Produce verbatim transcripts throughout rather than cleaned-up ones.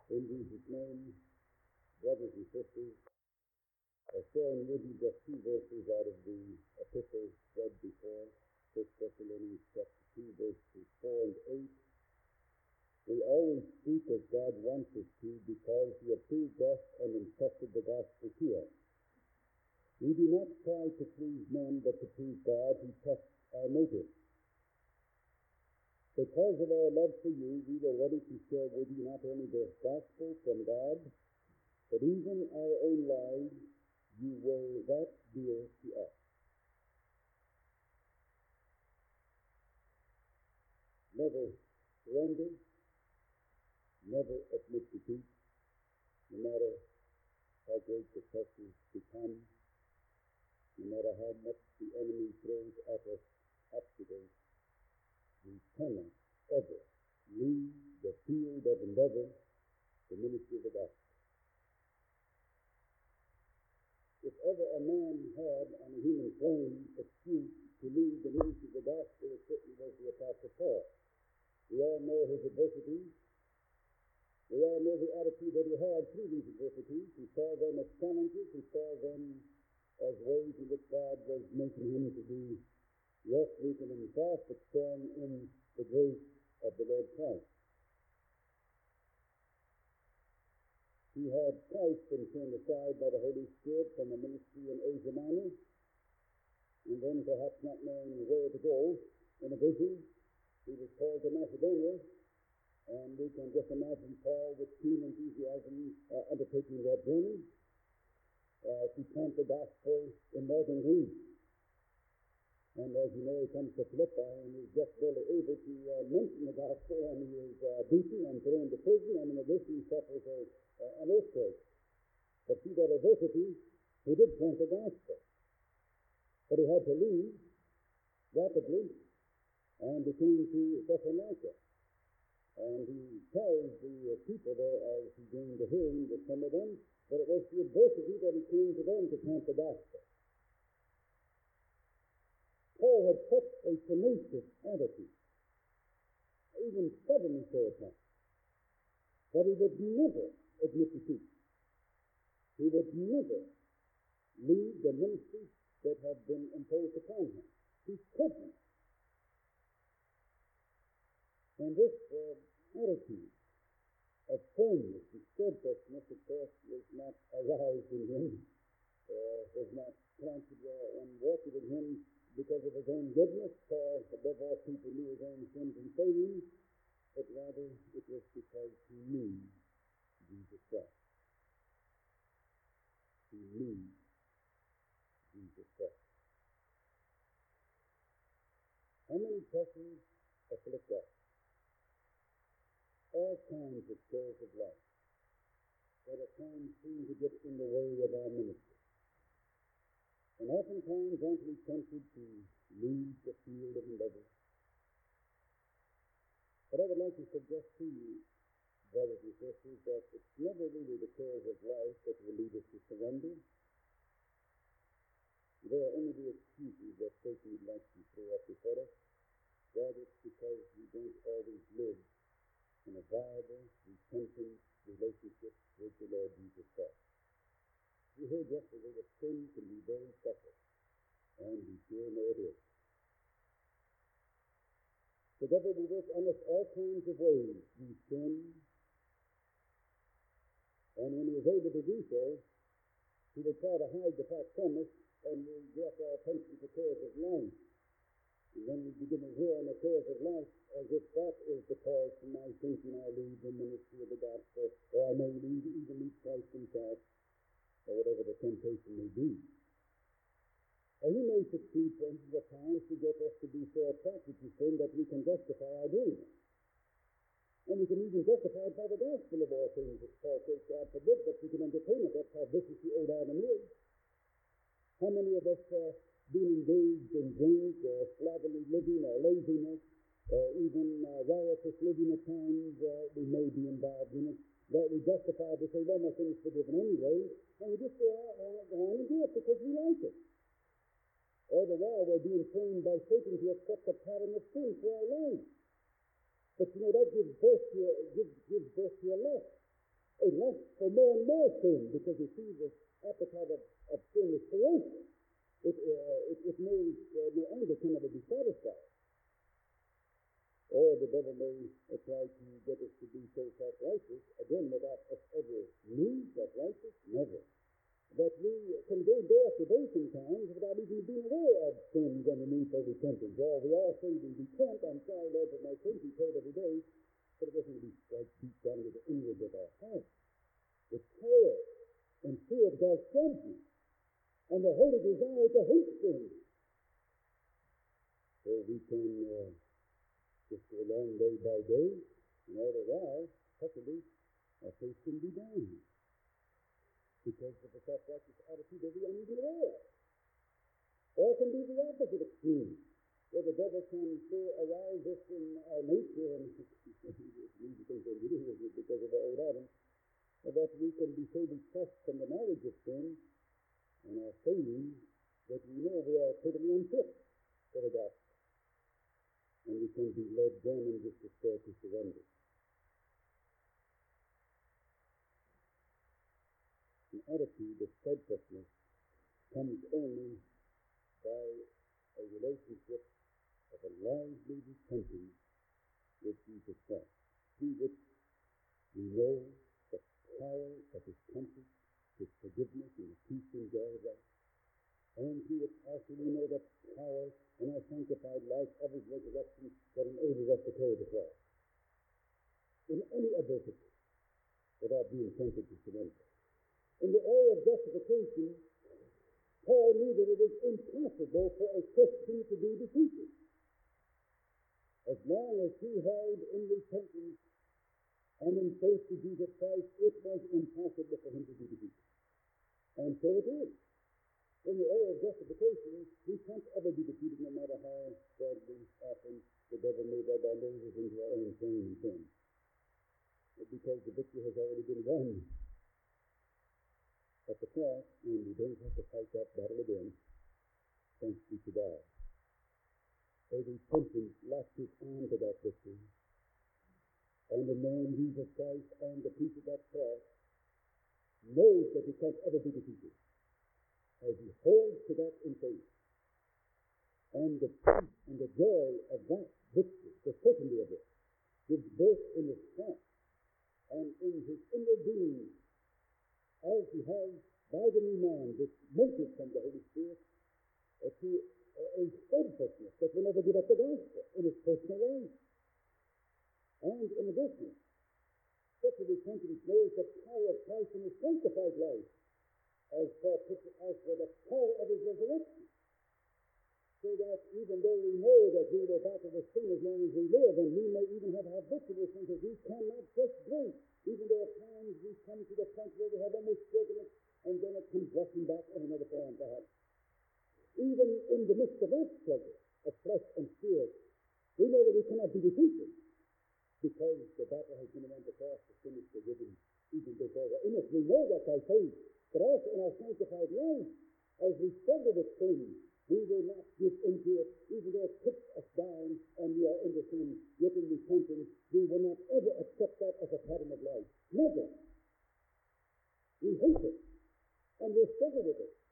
In Jesus' name, brothers and sisters, I sharing with you just two verses out of the epistle read before, First Thessalonians chapter two, verses four and eight. We always speak as God wants us to because He approved us and entrusted the gospel to us. We do not try to please men, but to please God who tests our motives. Because of our love for you, we were ready to share with you not only the gospel from God, but even our own lives. You were that dear to us. Never surrender, never admit defeat, no matter how great the pressures become, no matter how much the enemy throws at us obstacles. We cannot ever leave the field of endeavor, the ministry of the gospel. If ever a man had on a human plane excuse to leave the ministry of the gospel, it certainly was the Apostle Paul. We all know his adversities. We all know the attitude that he had through these adversities. He saw them as challenges. He saw them as ways in which God was making him to be less weak in himself, but strong in the grace of the Lord Christ. He had twice been turned aside by the Holy Spirit from a ministry in Asia Minor, and then perhaps not knowing where to go, in a vision, he was called to Macedonia, and we can just imagine Paul with keen enthusiasm uh, undertaking that journey uh, to plant the gospel in northern Greece. And as you know, he comes to Philippi, and he's just barely able to uh, mention the gospel, and he is uh, beaten and thrown into prison, and in addition he suffers a Uh, an earthquake. But through that adversity, he did plant the gospel. But he had to leave rapidly, and he came to Thessalonica. And he tells the uh, people there, as he gained a hearing with some of them, that it was the adversity that he came to them to plant the gospel. Paul had such a tenacious attitude, even stubbornly so at times, that he would never admit defeat. He would never leave the ministry that had been imposed upon him. He couldn't. And this uh, attitude of firmness and steadfastness, of course, was not aroused in him, uh, was not planted uh, and watered in him because of his own goodness. Paul, above all people, knew his own sins and failings, but rather it was because he knew Jesus Christ. He knew Jesus Christ. How many pressures afflict us? All kinds of cares of life that at times seem to get in the way of our ministry. And oftentimes aren't we tempted to leave the field of endeavor? But I would like to suggest to you, brothers and sisters, that it's never really the cares of life that will lead us to surrender. They are only the excuses that Satan would like to throw up before us. Rather, it's because we don't always live in a viable, repentant relationship with the Lord Jesus Christ. We heard yesterday that sin can be very subtle, and we sure know it is. The devil will work on us all kinds of ways. We sin, and when he is able to do so, he will try to hide the fact from us, and will direct our attention to cares of life. And then we begin to hear on the cares of life as if that is the cause for my thinking I leave the ministry of the gospel, or I may leave, even leave Christ himself, or whatever the temptation may be. And he may succeed, for instance, at times to get us to be so attracted to sin that we can justify our doing it. And we can even justify it by the gospel of all things, as Paul says, God forbid, but we can entertain it. That's how vicious the old Adam is. How many of us uh, being engaged in drink or slovenly living or laziness, or even uh, riotous living at times, uh, we may be involved in it, that we justify to say, well, my sin is forgiven anyway, and we just go on and do it because we like it. All the while we're being trained by Satan to accept the pattern of sin for our life. But you know, that gives birth to a, gives, gives birth to a lust. a lust for more and more sin, because you see the appetite of, of sin is ferocious. It, uh, it, it knows uh, no anger can never be satisfied. Or the devil may uh, try to get us to be so self-righteous, again, without us ever being self-righteous, never. That we can go day after day sometimes without even being aware of sins and the need for repentance. Or we all say we repent, I'm sorry, Lord, for my sins, we pray every day, but it doesn't be like deep down into the inwards of our heart. With terror and fear of God's judgment, and the holy desire to hate sin. So we can uh, just go along day by day, and all the while, possibly, our faith can be down. Because of the self-righteous attitude that we are even aware of. Or it can be the opposite extreme, where the devil can so arouse us in our nature, and easy things that we do because of the old Adam, that we can be so depressed from the knowledge of sin and our failing that we know we are totally unfit for the gospel. And we can be led then in this despair to surrender. An attitude of steadfastness comes only by a relationship of a lively repentance with Jesus Christ, through which we know the power of His comfort, His forgiveness, and the peace and joy of life. And through which also we know the power in our sanctified life of His resurrection that enables us to carry the cross in any adversity without being tempted to surrender. In the area of justification, Paul knew that it was impossible for a Christian to be defeated. As long as he held in repentance and in faith to Jesus Christ, it was impossible for him to be defeated. And so it is. In the area of justification, we can't ever be defeated, no matter how badly often the devil may rub our noses into our own shame and sin. Because the victory has already been won at the cross, and we don't have to fight that battle again. Thanks be to God. A repentance latches on to that victory, and the knowing Jesus Christ and the peace of that cross knows that he can't ever be defeated, as he holds to that in faith. And the peace and the joy of that victory, the certainty of it, gives birth in his heart and in his inner being, as he has by the new man, this motive from the Holy Spirit, uh, to uh, a steadfastness that will never give up the gospel in his personal life. And in addition, such a repentance knows the power of Christ in his sanctified life, as Paul puts it, as for the power of his resurrection. So that even though we know that we will battle with sin as long as we live, and we may even have habitual sins that we cannot just break, even though at times we come to the point where we have almost broken it, and then it comes rushing back in another form, perhaps. Even in the midst of that struggle of flesh and spirit, we know that we cannot be defeated, because the battle has been won, the cross, the sin is forgiven, even before we're in it. We know that by faith, but also in our sanctified life, as we struggle with sin, we will not give into it, even though it kicks us down and we are into sin, yet in repentance, we will not ever accept that as a pattern of life. Never. We hate it, and we struggle with it.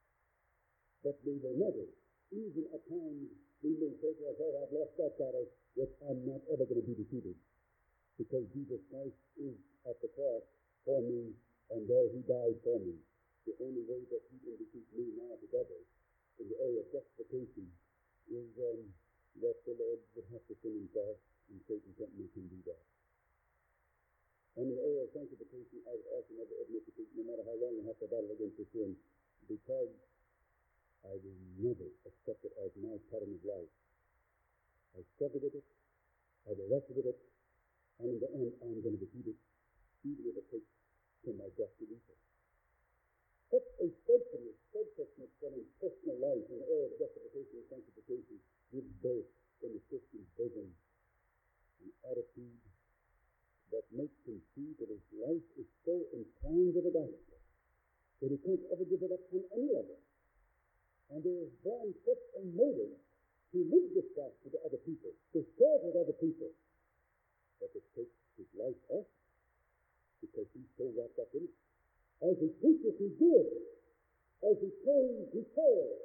But we will never, even at times, we may say to ourselves, I've lost that battle, yet I'm not ever going to be defeated. Because Jesus Christ is at the cross for me, and there he died for me. The only way that he can defeat me now, the devil, in the area of justification, is um, that the Lord would have to sin himself, and Satan can't make him do that. And in the area of sanctification, I would also never admit defeat, no matter how long I have to battle against the sin, because I will never accept it as my pattern of life. I struggle with it, I will wrestle with it, and in the end, I'm going to defeat it, even if it takes to my death to do so. Such a steadfastness, steadfastness that in personal life, in the area of justification and sanctification, gives birth in the Christian's bosom an attitude that makes him see that his life is so entwined with the gospel that he can't ever give it up on any level. And there is born such a motive to live this gospel to other people, to share with other people, that it takes his life off, because he's so wrapped up in it. As he preaches, he gives. As he prays, he cares.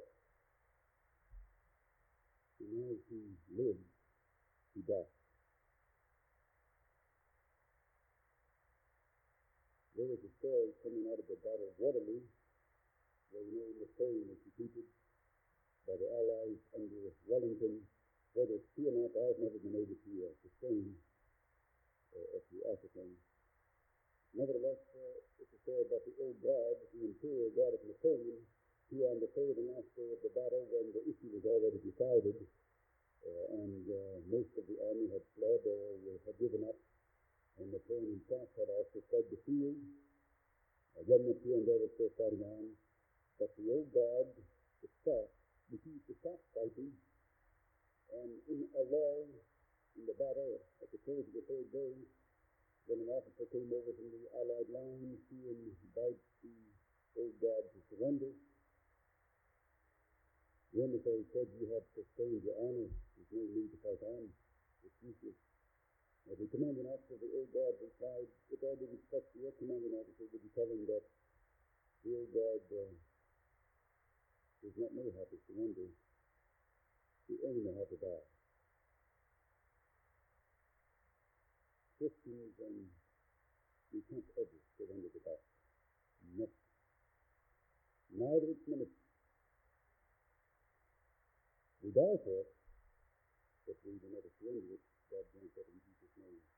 And as he lives, he dies. There was a story coming out of the Battle of Waterloo, where you know the train was defeated by the Allies under Wellington, where there's two and a half thousand never been able to uh, sustain uh, to ascertain. Nevertheless, uh, it's a story about the old guard, the imperial guard of Napoleon, who on the third and last day of the battle, when the issue was already decided, uh, and uh, most of the army had fled or had given up, and Napoleon himself had also fled the field. A remnant here and there was still fighting on, but the old guard itself refused to stop fighting, and in a lull in the battle, at the close of the third day, when an officer came over from the Allied lines to invite the old guard to surrender, the emissary said, "You have sustained your honor. There's no need to fight on. It's useless." Now, the commanding officer of the old guard replied, "With all due respect to your commanding officer, would you tell him that the old guard uh, does not know how to surrender. We only know how to die." Christians, and we can't ever surrender to God. Never. Neither its ministry. We die for it, but we will never surrender it. God grant that in Jesus' name.